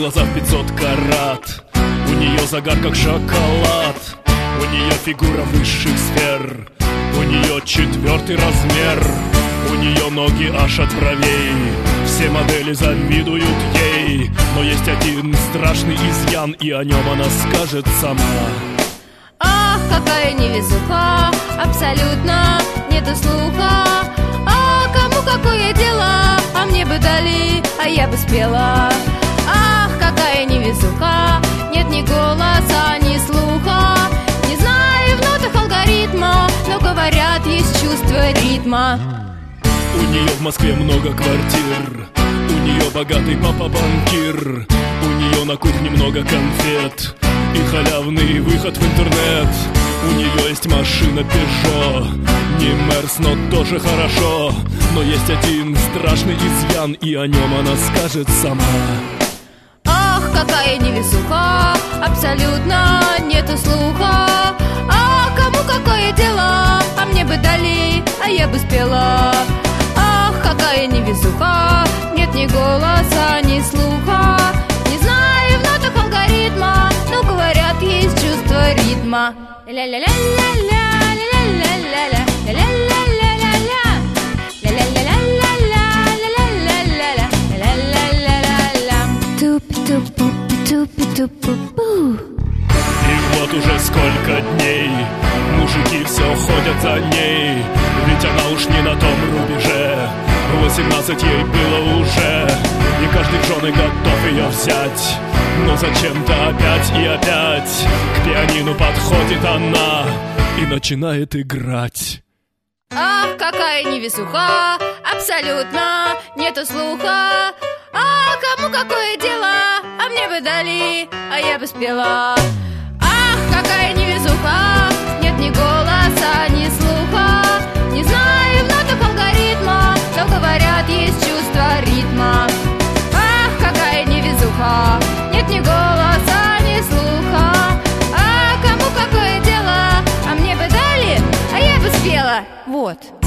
глаза в 500 карат, у нее загар как шоколад, у нее фигура высших сфер, у нее 4-й размер, у нее ноги аж от бровей. Все модели завидуют ей, но есть один страшный изъян, и о нем она скажет сама. Ах, какая невезуха, абсолютно нету слуха. А кому какое дело, а мне бы дали, а я бы спела. Ах, какая невезуха, нет ни голоса, ни слуха. Не знаю в нотах алгоритма, но говорят, есть чувство ритма. У нее в Москве много квартир, у нее богатый папа-банкир, у нее на кухне много конфет и халявный выход в интернет. У нее есть машина Peugeot, не Мерс, но тоже хорошо. Но есть один страшный изъян, и о нем она скажет сама. Ах, какая невезуха, абсолютно нету слуха. А кому какое дело, а мне бы дали, а я бы спела. Ах, какая невезуха, нет ни голоса, ни слуха. Не знаю в нотах алгоритма, но говорят, есть чувство ритма. Ля-ля-ля-ля-ля, ля-ля-ля-ля-ля, ля-ля-ля-ля-ля, ля-ля-ля-ля-ля, ля-ля-ля-ля-ля, ля-ля-ля-ля-ля. Тупи-тупи-тупи-тупи-пу. И вот уже сколько дней мужики все ходят за ней, ведь она уж не на том рубеже. 18 ей было уже, и каждый в жены готов ее взять. Но зачем-то опять и опять к пианино подходит она и начинает играть. Ах, какая невезуха, абсолютно нету слуха. А кому какое дело, а мне бы дали, а я бы спела. Ах, какая невезуха, нет ни голоса, ни слуха. Не знаю в нотах алгоритма, но говорят, есть чувство ритма. Ах, какая невезуха, нет ни голоса, ни слуха. А кому какое дело, а мне бы дали, а я бы спела. Вот.